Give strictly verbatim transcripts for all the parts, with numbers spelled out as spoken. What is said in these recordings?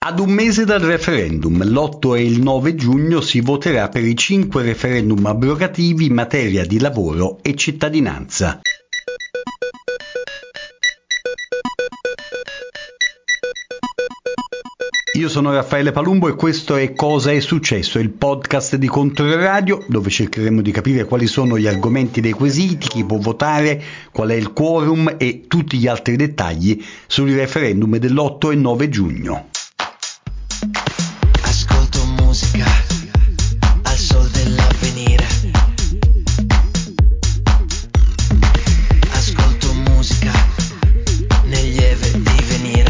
Ad un mese dal referendum, l'otto e il nove giugno, si voterà per i cinque referendum abrogativi in materia di lavoro e cittadinanza. Io sono Raffaele Palumbo e questo è Cosa è successo, il podcast di Controradio, dove cercheremo di capire quali sono gli argomenti dei quesiti, chi può votare, qual è il quorum e tutti gli altri dettagli sui referendum dell'otto e nove giugno. Ascolto musica al sol dell'avvenire. Ascolto musica nel lieve divenire.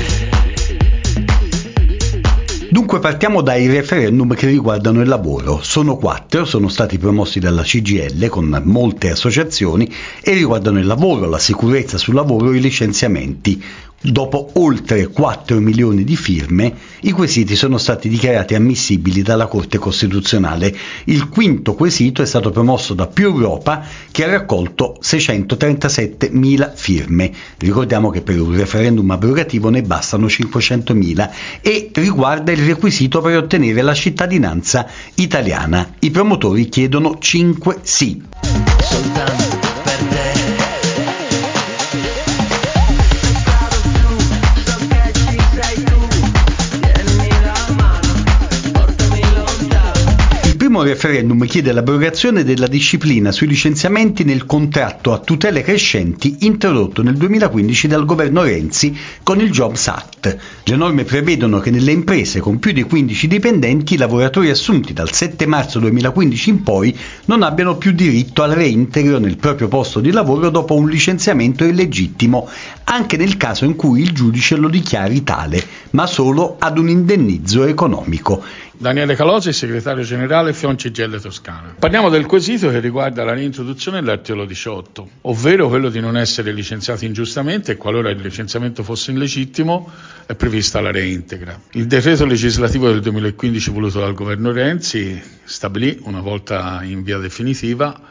Dunque partiamo dai referendum che riguardano il lavoro. Sono quattro, sono stati promossi dalla C G I L con molte associazioni e riguardano il lavoro, la sicurezza sul lavoro e i licenziamenti. Dopo oltre quattro milioni di firme, i quesiti sono stati dichiarati ammissibili dalla Corte Costituzionale. Il quinto quesito è stato promosso da Più Europa, che ha raccolto seicentotrentasette firme. Ricordiamo che per un referendum abrogativo ne bastano cinquecentomila e riguarda il requisito per ottenere la cittadinanza italiana. I promotori chiedono cinque sì. Soltanto per te. Il primo referendum chiede l'abrogazione della disciplina sui licenziamenti nel contratto a tutele crescenti introdotto nel duemilaquindici dal governo Renzi con il Jobs Act. Le norme prevedono che nelle imprese con più di quindici dipendenti i lavoratori assunti dal sette marzo duemilaquindici in poi non abbiano più diritto al reintegro nel proprio posto di lavoro dopo un licenziamento illegittimo, anche nel caso in cui il giudice lo dichiari tale, ma solo ad un indennizzo economico. Daniele Calosi, segretario generale Fion C G I L Toscana. Parliamo del quesito che riguarda la reintroduzione dell'articolo diciotto, ovvero quello di non essere licenziati ingiustamente e qualora il licenziamento fosse illegittimo è prevista la reintegra. Il decreto legislativo del duemilaquindici voluto dal governo Renzi stabilì, una volta in via definitiva,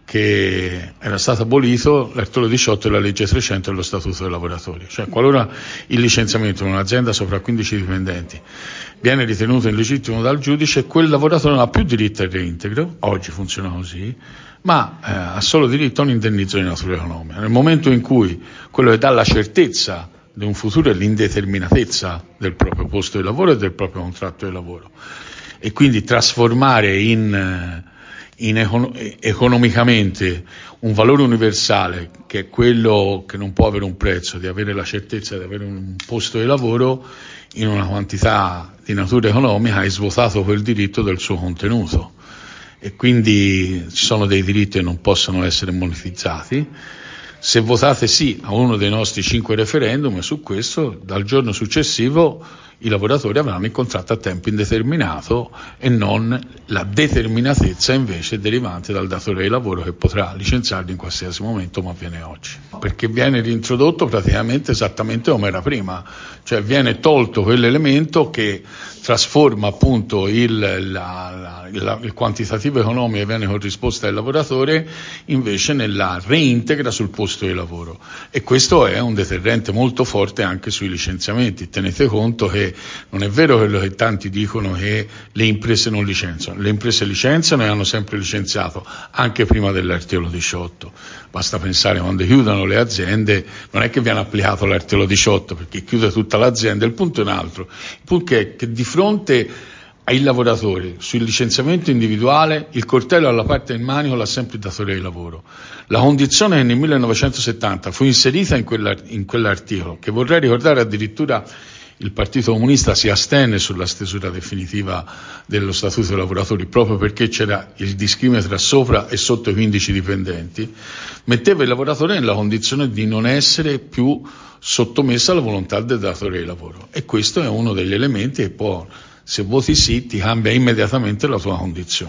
che era stato abolito l'articolo diciotto della legge trecento dello Statuto dei lavoratori, cioè qualora il licenziamento in un'azienda sopra quindici dipendenti viene ritenuto illegittimo dal giudice, quel lavoratore non ha più diritto al reintegro, oggi funziona così, ma eh, ha solo diritto a un indennizzo di natura economica. Nel momento in cui quello che dà la certezza di un futuro è l'indeterminatezza del proprio posto di lavoro e del proprio contratto di lavoro, e quindi trasformare in In econ- economicamente un valore universale, che è quello che non può avere un prezzo, di avere la certezza di avere un posto di lavoro in una quantità di natura economica, hai svuotato quel diritto del suo contenuto e quindi ci sono dei diritti che non possono essere monetizzati. Se votate sì a uno dei nostri cinque referendum su questo, dal giorno successivo i lavoratori avranno il contratto a tempo indeterminato e non la determinatezza invece derivante dal datore di lavoro, che potrà licenziarli in qualsiasi momento, ma avviene oggi. Perché viene reintrodotto praticamente esattamente come era prima, cioè viene tolto quell'elemento che trasforma appunto il, la, la, la, il quantitativo economico che viene corrisposto al lavoratore invece nella reintegra sul posto di lavoro, e questo è un deterrente molto forte anche sui licenziamenti. Tenete conto che non è vero quello che tanti dicono, che le imprese non licenziano. Le imprese licenziano e hanno sempre licenziato anche prima dell'articolo diciotto. Basta pensare, quando chiudono le aziende non è che viene applicato l'articolo diciotto perché chiude tutta l'azienda. Il punto è un altro, il punto è che di fronte ai lavoratori sul licenziamento individuale il coltello alla parte in manico l'ha sempre il datore di lavoro. La condizione che nel millenovecentosettanta fu inserita in, quella, in quell'articolo, che vorrei ricordare addirittura il Partito Comunista si astenne sulla stesura definitiva dello Statuto dei lavoratori proprio perché c'era il discrimine tra sopra e sotto i quindici dipendenti, metteva il lavoratore nella condizione di non essere più sottomesso alla volontà del datore di lavoro, e questo è uno degli elementi che può, se voti sì, ti cambia immediatamente la tua condizione.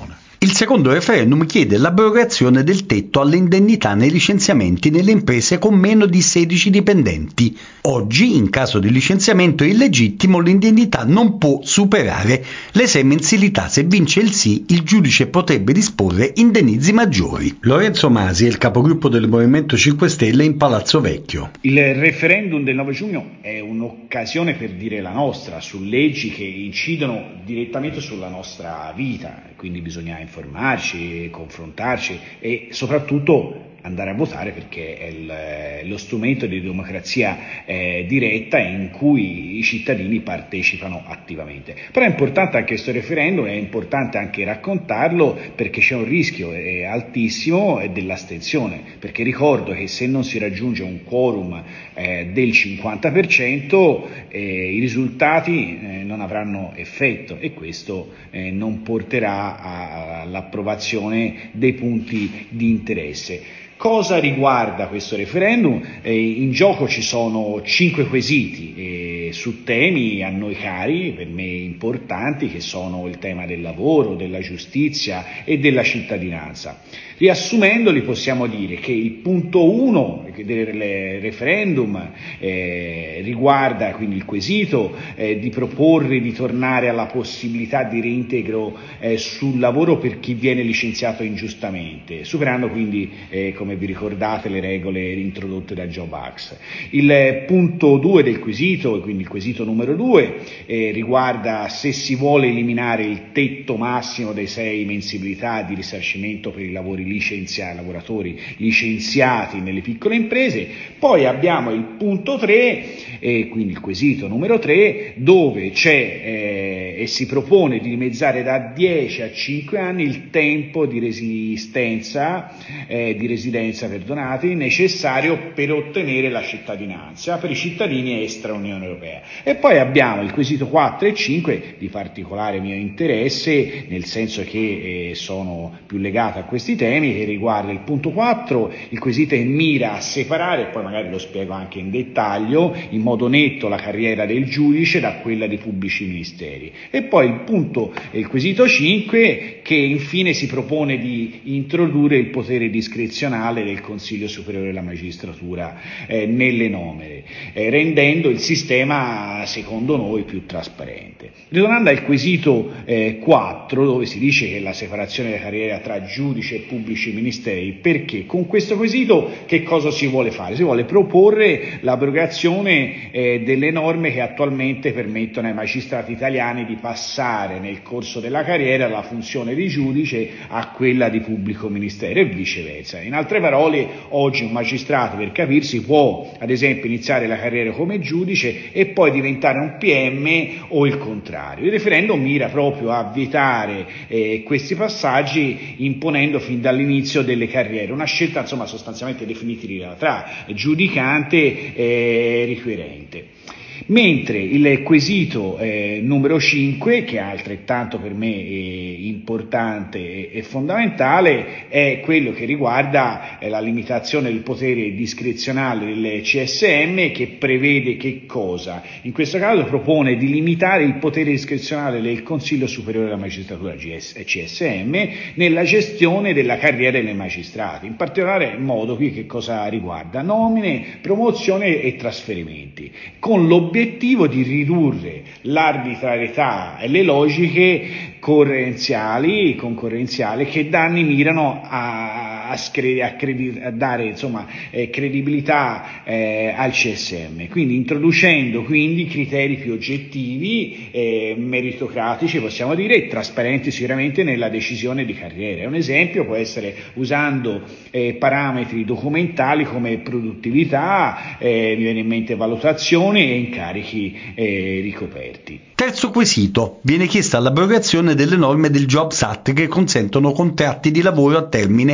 Il secondo referendum chiede l'abrogazione del tetto alle indennità nei licenziamenti nelle imprese con meno di sedici dipendenti. Oggi, in caso di licenziamento illegittimo, l'indennità non può superare le sei mensilità. Se vince il sì, il giudice potrebbe disporre indennizi maggiori. Lorenzo Masi è il capogruppo del Movimento cinque Stelle in Palazzo Vecchio. Il referendum del nove giugno è un'occasione per dire la nostra su leggi che incidono direttamente sulla nostra vita, quindi bisogna informarci, confrontarci e soprattutto andare a votare, perché è il, lo strumento di democrazia eh, diretta in cui i cittadini partecipano attivamente. Però è importante anche questo referendum, è importante anche raccontarlo, perché c'è un rischio eh, altissimo dell'astensione, perché ricordo che se non si raggiunge un quorum eh, del cinquanta per cento eh, i risultati eh, non avranno effetto e questo eh, non porterà a, all'approvazione dei punti di interesse. Cosa riguarda questo referendum? Eh, in gioco ci sono cinque quesiti eh, su temi a noi cari, per me importanti, che sono il tema del lavoro, della giustizia e della cittadinanza. Riassumendoli possiamo dire che il punto uno del referendum eh, riguarda quindi il quesito eh, di proporre di tornare alla possibilità di reintegro eh, sul lavoro per chi viene licenziato ingiustamente, superando quindi eh, come vi ricordate le regole introdotte da Job Act. Il punto due del quesito, quindi il quesito numero due, eh, riguarda se si vuole eliminare il tetto massimo dei sei mensilità di risarcimento per i lavori licenziati, lavoratori licenziati nelle piccole imprese. Poi abbiamo il punto tre, eh, quindi il quesito numero tre, dove c'è eh, e si propone di dimezzare da dieci a cinque anni il tempo di resistenza, eh, di residenza, perdonate, necessario per ottenere la cittadinanza per i cittadini extra Unione Europea. E poi abbiamo il quesito quattro e cinque, di particolare mio interesse, nel senso che eh, sono più legato a questi temi, che riguarda il punto quattro, il quesito che mira a separare, poi magari lo spiego anche in dettaglio, in modo netto la carriera del giudice da quella dei pubblici ministeri. E poi il punto, il quesito cinque, che infine si propone di introdurre il potere discrezionale del Consiglio Superiore della Magistratura eh, nelle nomine, eh, rendendo il sistema secondo noi più trasparente. Ritornando al quesito eh, quattro, dove si dice che la separazione della carriera tra giudice e pubblici ministeri, perché con questo quesito che cosa si vuole fare? Si vuole proporre l'abrogazione eh, delle norme che attualmente permettono ai magistrati italiani di passare nel corso della carriera dalla funzione di giudice a quella di pubblico ministero e viceversa. In altre parole, oggi un magistrato, per capirsi, può ad esempio iniziare la carriera come giudice e poi diventare un P M o il contrario. Il referendum mira proprio a vietare eh, questi passaggi, imponendo fin dall'inizio delle carriere una scelta insomma sostanzialmente definitiva tra giudicante e riquirente. Mentre il quesito eh, numero cinque, che è altrettanto per me eh, importante e, e fondamentale, è quello che riguarda eh, la limitazione del potere discrezionale del C S M, che prevede che cosa? In questo caso propone di limitare il potere discrezionale del Consiglio Superiore della Magistratura C S M nella gestione della carriera dei magistrati, in particolare modo qui che cosa riguarda? Nomine, promozione e trasferimenti, con l'obiettivo L'obiettivo di ridurre l'arbitrarietà e le logiche correnziali, concorrenziali che danni mirano a, a, scre- a, credi- a dare insomma, eh, credibilità eh, al C S M, quindi introducendo quindi criteri più oggettivi, eh, meritocratici possiamo dire, e trasparenti sicuramente nella decisione di carriera. Un esempio può essere usando eh, parametri documentali come produttività, eh, mi viene in mente valutazioni e incarichi eh, ricoperti. Terzo quesito. Viene chiesta l'abrogazione delle norme del Jobs Act che consentono contratti di lavoro a termine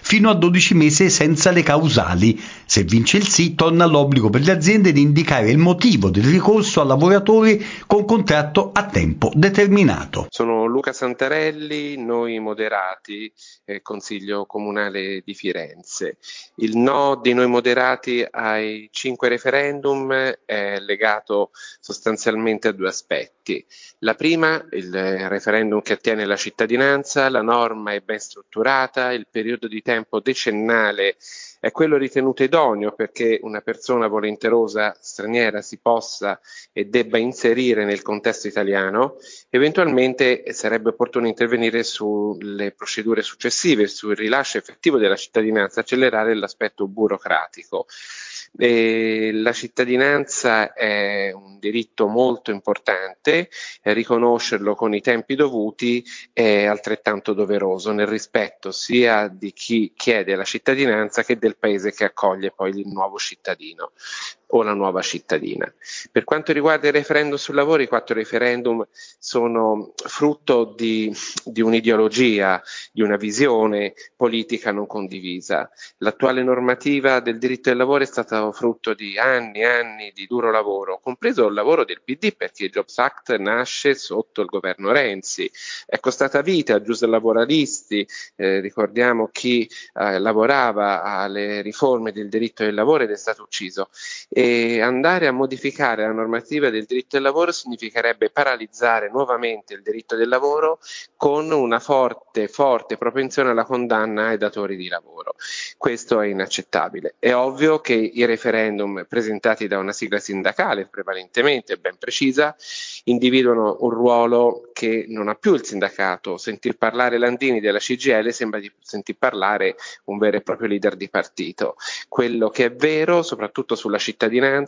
fino a dodici mesi senza le causali. Se vince il sì, torna l'obbligo per le aziende di indicare il motivo del ricorso a lavoratori con contratto a tempo determinato. Sono Luca Santarelli, Noi Moderati, eh, Consiglio Comunale di Firenze. Il no di Noi Moderati ai cinque referendum è legato sostanzialmente a due aspetti. La prima, il referendum che attiene la cittadinanza, la norma è ben strutturata, il periodo di tempo decennale è quello ritenuto idoneo perché una persona volenterosa straniera si possa e debba inserire nel contesto italiano. Eventualmente sarebbe opportuno intervenire sulle procedure successive, sul rilascio effettivo della cittadinanza, accelerare l'aspetto burocratico. E la cittadinanza è un diritto molto importante, e riconoscerlo con i tempi dovuti è altrettanto doveroso nel rispetto sia di chi chiede la cittadinanza che del paese che accoglie poi il nuovo cittadino o la nuova cittadina. Per quanto riguarda il referendum sul lavoro, i quattro referendum sono frutto di, di un'ideologia, di una visione politica non condivisa. L'attuale normativa del diritto del lavoro è stata frutto di anni e anni di duro lavoro, compreso il lavoro del P D, perché il Jobs Act nasce sotto il governo Renzi. È costata vita a giuslavoralisti, eh, ricordiamo chi eh, lavorava alle riforme del diritto del lavoro ed è stato ucciso. E andare a modificare la normativa del diritto del lavoro significherebbe paralizzare nuovamente il diritto del lavoro con una forte, forte propensione alla condanna ai datori di lavoro. Questo è inaccettabile. È ovvio che i referendum presentati da una sigla sindacale, prevalentemente ben precisa, individuano un ruolo che non ha più il sindacato. Sentir parlare Landini della C G I L sembra di sentir parlare un vero e proprio leader di partito. Quello che è vero, soprattutto sulla cittadinanza,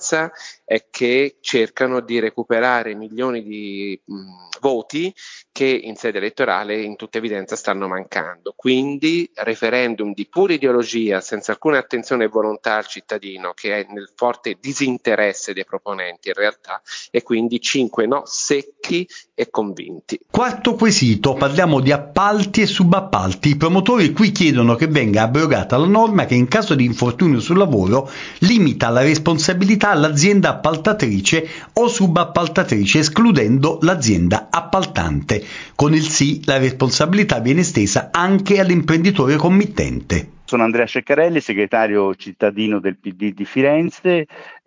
è che cercano di recuperare milioni di mh, voti che in sede elettorale in tutta evidenza stanno mancando. Quindi referendum di pura ideologia, senza alcuna attenzione e volontà al cittadino, che è nel forte disinteresse dei proponenti in realtà, e quindi cinque no secchi e convinti. Quarto quesito, parliamo di appalti e subappalti. I promotori qui chiedono che venga abrogata la norma che in caso di infortunio sul lavoro limita la responsabilità all'azienda appaltatrice o subappaltatrice, escludendo l'azienda appaltante. Con il sì, la responsabilità viene estesa anche all'imprenditore committente. Sono Andrea Ceccarelli, segretario cittadino del P D di Firenze.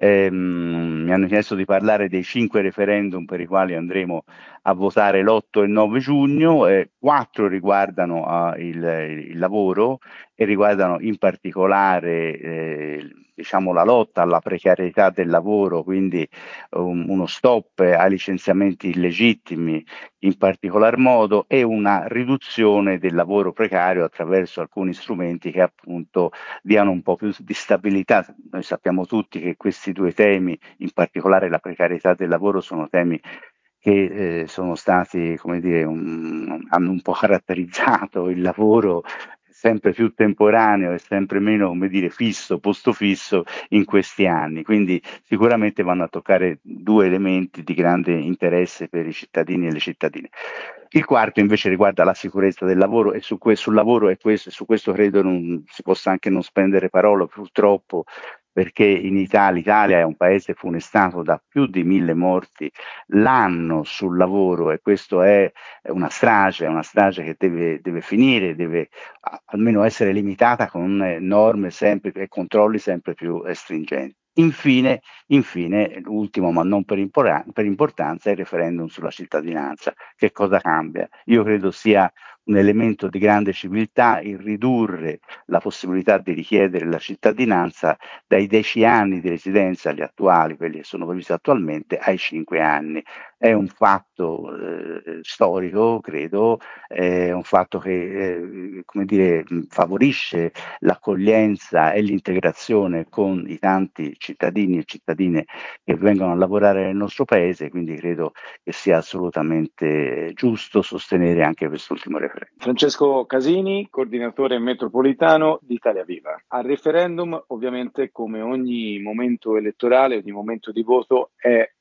Ehm, mi hanno chiesto di parlare dei cinque referendum per i quali andremo a votare l'otto e il nove giugno. Eh, quattro riguardano eh, il, il lavoro e riguardano in particolare eh, diciamo, la lotta alla precarietà del lavoro, quindi um, uno stop ai licenziamenti illegittimi in particolar modo e una riduzione del lavoro precario attraverso alcuni strumenti che appunto diano un po' più di stabilità. Noi sappiamo tutti che questi due temi, in particolare la precarietà del lavoro, sono temi che eh, sono stati, come dire, un, hanno un po' caratterizzato il lavoro sempre più temporaneo e sempre meno, come dire, fisso, posto fisso in questi anni. Quindi sicuramente vanno a toccare due elementi di grande interesse per i cittadini e le cittadine. Il quarto invece riguarda la sicurezza del lavoro e su questo, sul lavoro e questo, su questo credo non si possa anche non spendere parole, purtroppo, perché in Italia, l'Italia è un paese funestato da più di mille morti l'anno sul lavoro, e questo è una strage, è una strage che deve, deve finire, deve almeno essere limitata con norme sempre e controlli sempre più stringenti. Infine, infine, l'ultimo ma non per, impor- per importanza, è il referendum sulla cittadinanza. Che cosa cambia? Io credo sia un elemento di grande civiltà il ridurre la possibilità di richiedere la cittadinanza dai dieci anni di residenza, agli attuali, quelli che sono previsti attualmente, ai cinque anni. È un fatto eh, storico, credo, è un fatto che eh, come dire, favorisce l'accoglienza e l'integrazione con i tanti cittadini e cittadine che vengono a lavorare nel nostro paese, quindi credo che sia assolutamente giusto sostenere anche quest'ultimo referendum. Francesco Casini, coordinatore metropolitano di Italia Viva. Al referendum, ovviamente, come ogni momento elettorale, ogni momento di voto, è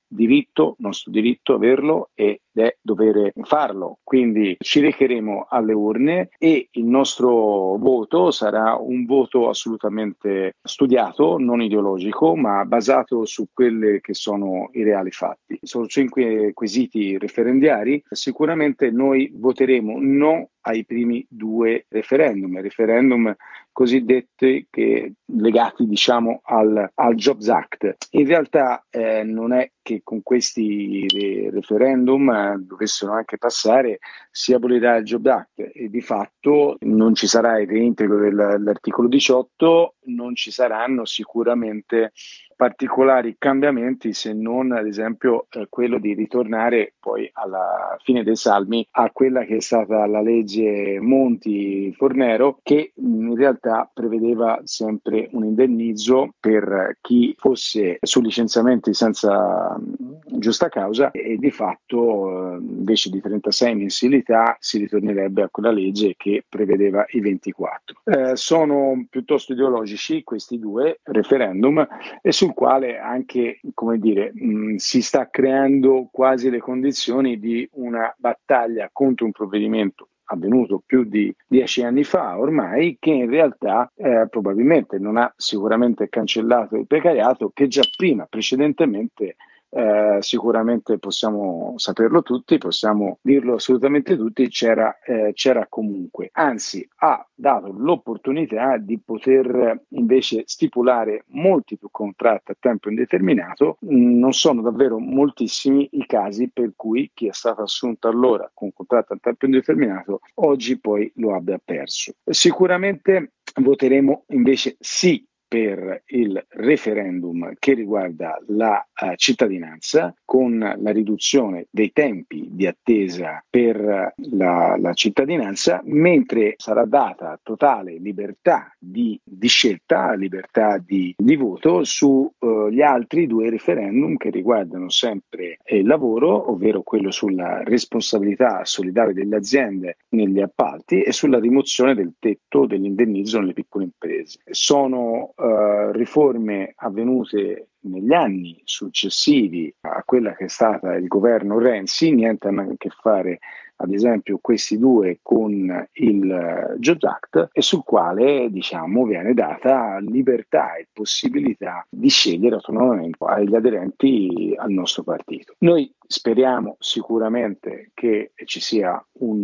diritto, nostro diritto averlo ed è dovere farlo. Quindi ci recheremo alle urne e il nostro voto sarà un voto assolutamente studiato, non ideologico, ma basato su quelli che sono i reali fatti. Sono cinque quesiti referendiari. Sicuramente noi voteremo no ai primi due referendum, referendum cosiddetti che legati diciamo al, al Jobs Act. In realtà eh, non è che con questi re- referendum eh, dovessero anche passare si abolirà il Jobs Act e di fatto non ci sarà il reintegro del- dell'articolo diciotto, non ci saranno sicuramente particolari cambiamenti se non ad esempio eh, quello di ritornare poi alla fine dei salmi a quella che è stata la legge Monti-Fornero che in realtà prevedeva sempre un indennizzo per chi fosse su licenziamenti senza mh, giusta causa e di fatto eh, invece di trentasei mensilità si ritornerebbe a quella legge che prevedeva i ventiquattro. Eh, sono piuttosto ideologici questi due referendum e sul quale anche, come dire, mh, si sta creando quasi le condizioni di una battaglia contro un provvedimento avvenuto più di dieci anni fa ormai, che in realtà eh, probabilmente non ha sicuramente cancellato il precariato, che già prima, precedentemente, eh, sicuramente possiamo saperlo tutti, possiamo dirlo assolutamente tutti, c'era, eh, c'era comunque. Anzi, ha dato l'opportunità di poter invece stipulare molti più contratti a tempo indeterminato. Non sono davvero moltissimi i casi per cui chi è stato assunto allora con contratto a tempo indeterminato oggi poi lo abbia perso. Sicuramente voteremo invece sì per il referendum che riguarda la uh, cittadinanza, con la riduzione dei tempi di attesa per la, la cittadinanza, mentre sarà data totale libertà di, di scelta, libertà di, di voto su uh, gli altri due referendum che riguardano sempre il lavoro, ovvero quello sulla responsabilità solidale delle aziende negli appalti e sulla rimozione del tetto dell'indennizzo nelle piccole imprese. Sono Uh, riforme avvenute negli anni successivi a quella che è stata il governo Renzi, niente hanno a che fare ad esempio questi due con il Jobs Act e sul quale diciamo viene data libertà e possibilità di scegliere autonomamente agli aderenti al nostro partito. Noi speriamo sicuramente che ci sia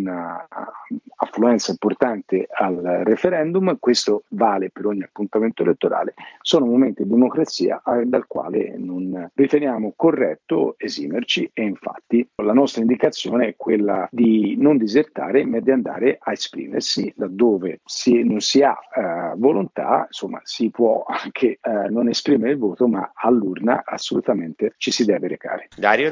un'affluenza importante al referendum, questo vale per ogni appuntamento elettorale, sono momenti di democrazia dal quale non riteniamo corretto esimerci e infatti la nostra indicazione è quella di non disertare ma di andare a esprimersi laddove si, non si ha eh, volontà, insomma si può anche eh, non esprimere il voto ma all'urna assolutamente ci si deve recare. Dario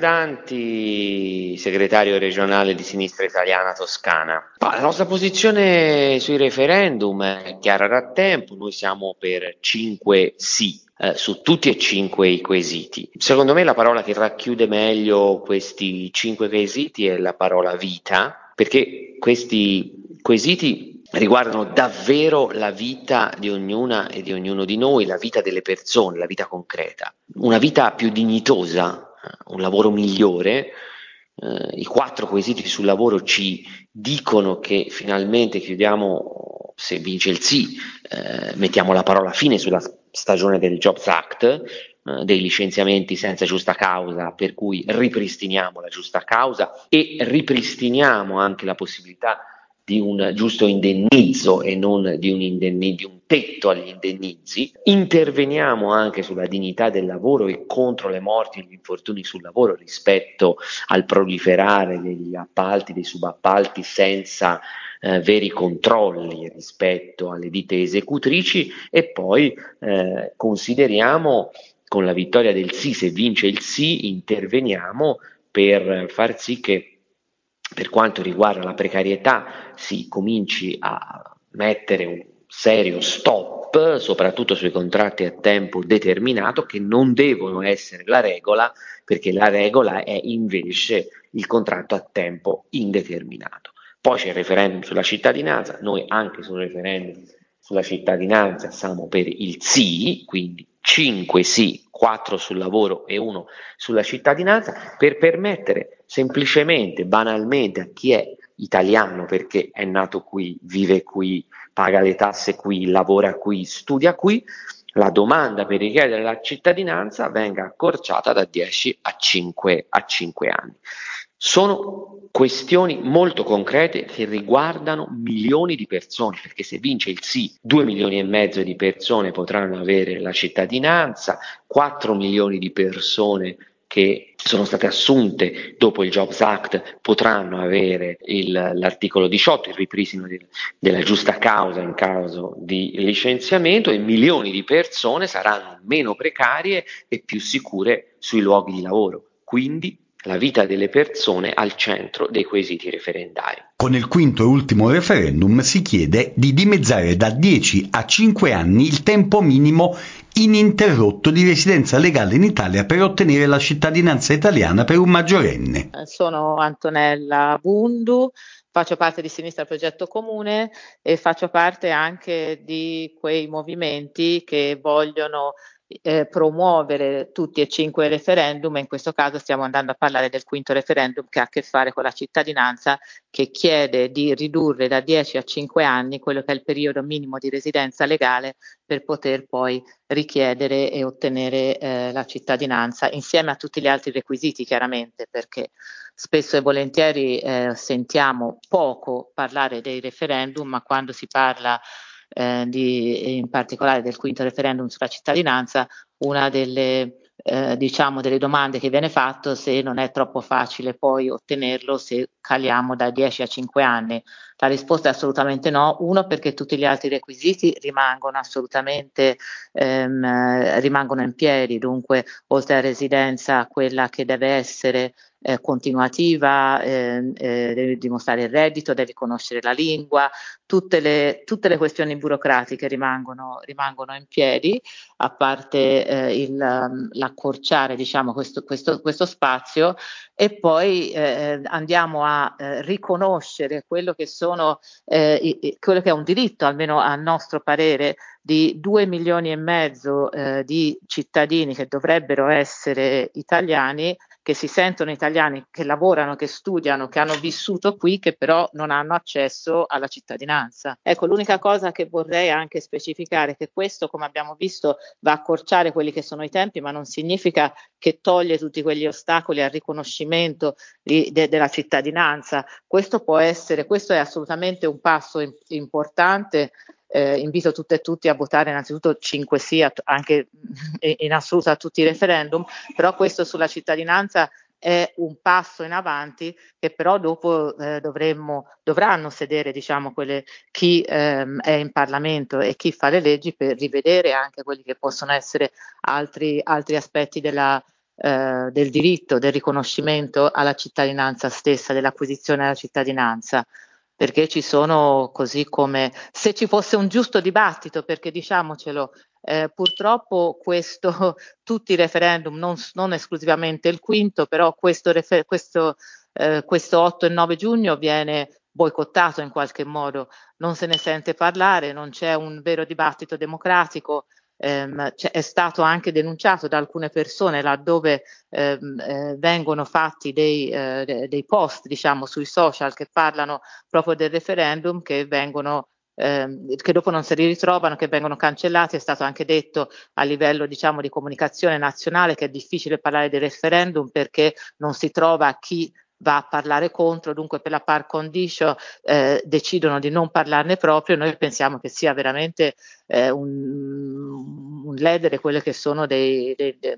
Danti, segretario regionale di Sinistra Italiana Toscana. La nostra posizione sui referendum è chiara da tempo, noi siamo per cinque sì. Eh, su tutti e cinque i quesiti. Secondo me la parola che racchiude meglio questi cinque quesiti è la parola vita, perché questi quesiti riguardano davvero la vita di ognuna e di ognuno di noi, la vita delle persone, la vita concreta, una vita più dignitosa, un lavoro migliore. Eh, I quattro quesiti sul lavoro ci dicono che finalmente chiudiamo, se vince il sì, eh, mettiamo la parola fine sulla stagione del Jobs Act, eh, dei licenziamenti senza giusta causa, per cui ripristiniamo la giusta causa e ripristiniamo anche la possibilità di un giusto indennizzo e non di un, indenni- di un tetto agli indennizi. Interveniamo anche sulla dignità del lavoro e contro le morti e gli infortuni sul lavoro rispetto al proliferare degli appalti, dei subappalti senza eh, veri controlli rispetto alle ditte esecutrici e poi eh, consideriamo con la vittoria del sì, se vince il sì, interveniamo per far sì che per quanto riguarda la precarietà si cominci a mettere un serio stop, soprattutto sui contratti a tempo determinato, che non devono essere la regola, perché la regola è invece il contratto a tempo indeterminato. Poi c'è il referendum sulla cittadinanza, noi anche sul referendum sulla cittadinanza siamo per il sì, quindi cinque sì, quattro sul lavoro e uno sulla cittadinanza, per permettere semplicemente, banalmente, a chi è italiano perché è nato qui, vive qui, paga le tasse qui, lavora qui, studia qui, la domanda per richiedere la cittadinanza venga accorciata da dieci a cinque, a cinque anni. Sono questioni molto concrete che riguardano milioni di persone, perché se vince il sì, due milioni e mezzo di persone potranno avere la cittadinanza, quattro milioni di persone che sono state assunte dopo il Jobs Act potranno avere il, l'articolo diciotto, il ripristino del, della giusta causa in caso di licenziamento, e milioni di persone saranno meno precarie e più sicure sui luoghi di lavoro. Quindi la vita delle persone al centro dei quesiti referendari. Con il quinto e ultimo referendum si chiede di dimezzare da dieci a cinque anni il tempo minimo ininterrotto di residenza legale in Italia per ottenere la cittadinanza italiana per un maggiorenne. Sono Antonella Bundu, faccio parte di Sinistra Progetto Comune e faccio parte anche di quei movimenti che vogliono eh, promuovere tutti e cinque i referendum, e in questo caso stiamo andando a parlare del quinto referendum che ha a che fare con la cittadinanza, che chiede di ridurre da dieci a cinque anni quello che è il periodo minimo di residenza legale per poter poi richiedere e ottenere eh, la cittadinanza, insieme a tutti gli altri requisiti, chiaramente, perché spesso e volentieri eh, sentiamo poco parlare dei referendum, ma quando si parla eh, di, in particolare del quinto referendum sulla cittadinanza, una delle Eh, diciamo delle domande che viene fatto se non è troppo facile poi ottenerlo se caliamo da dieci a cinque anni. La risposta è assolutamente no, uno perché tutti gli altri requisiti rimangono assolutamente ehm, rimangono in piedi, dunque oltre alla residenza quella che deve essere eh, continuativa, eh, eh, devi dimostrare il reddito, devi conoscere la lingua, tutte le, tutte le questioni burocratiche rimangono, rimangono in piedi, a parte eh, il, l'accorciare diciamo, questo, questo, questo spazio, e poi eh, andiamo a eh, riconoscere quello che sono eh, i, quello che è un diritto, almeno a nostro parere, di due milioni e mezzo eh, di cittadini che dovrebbero essere italiani, che si sentono italiani, che lavorano, che studiano, che hanno vissuto qui, che però non hanno accesso alla cittadinanza. Ecco, l'unica cosa che vorrei anche specificare è che questo, come abbiamo visto, va a accorciare quelli che sono i tempi, ma non significa che toglie tutti quegli ostacoli al riconoscimento di, de, della cittadinanza. Questo può essere, questo è assolutamente un passo in, importante. Eh, invito tutte e tutti a votare innanzitutto cinque sì, a, anche in assoluto a tutti i referendum, però questo sulla cittadinanza è un passo in avanti che però dopo eh, dovremmo, dovranno sedere diciamo quelle, chi ehm, è in Parlamento e chi fa le leggi, per rivedere anche quelli che possono essere altri, altri aspetti della, eh, del diritto, del riconoscimento alla cittadinanza stessa, dell'acquisizione della cittadinanza. Perché ci sono, così come se ci fosse un giusto dibattito, perché diciamocelo, eh, purtroppo questo, tutti i referendum, non, non esclusivamente il quinto, però questo, refer- questo, eh, questo otto e nove giugno viene boicottato in qualche modo, non se ne sente parlare, non c'è un vero dibattito democratico. Ehm, è stato anche denunciato da alcune persone laddove ehm, eh, vengono fatti dei, eh, dei post diciamo sui social che parlano proprio del referendum, che vengono ehm, che dopo non si ritrovano, che vengono cancellati. È stato anche detto a livello diciamo di comunicazione nazionale che è difficile parlare del referendum perché non si trova chi va a parlare contro, dunque per la par condicio eh, decidono di non parlarne proprio. Noi pensiamo che sia veramente eh, un, un ledere quelle che sono dei, dei, dei,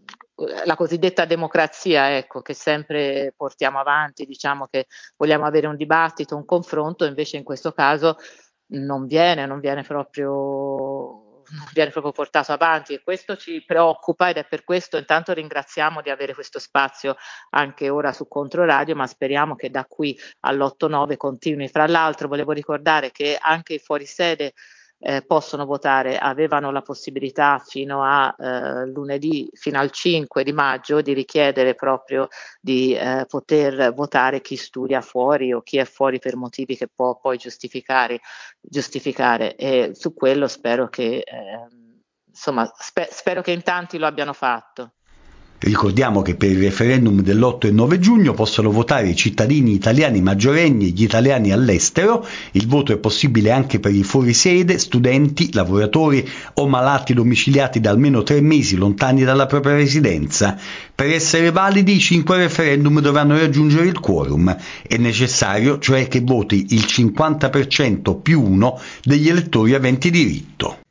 la cosiddetta democrazia, ecco, che sempre portiamo avanti, diciamo che vogliamo avere un dibattito, un confronto, invece in questo caso non viene, non viene proprio non viene proprio portato avanti, e questo ci preoccupa, ed è per questo intanto ringraziamo di avere questo spazio anche ora su Controradio, ma speriamo che da qui all'otto nove continui. Fra l'altro volevo ricordare che anche i fuorisede eh, possono votare, avevano la possibilità fino a eh, lunedì, fino al cinque di maggio, di richiedere proprio di eh, poter votare chi studia fuori o chi è fuori per motivi che può poi giustificare, giustificare. E su quello spero che eh, insomma spe- spero che in tanti lo abbiano fatto. Ricordiamo che per il referendum dell'otto e nove giugno possono votare i cittadini italiani maggiorenni e gli italiani all'estero. Il voto è possibile anche per i fuorisede, studenti, lavoratori o malati domiciliati da almeno tre mesi lontani dalla propria residenza. Per essere validi i cinque referendum dovranno raggiungere il quorum. È necessario cioè che voti il cinquanta per cento più uno degli elettori aventi diritto.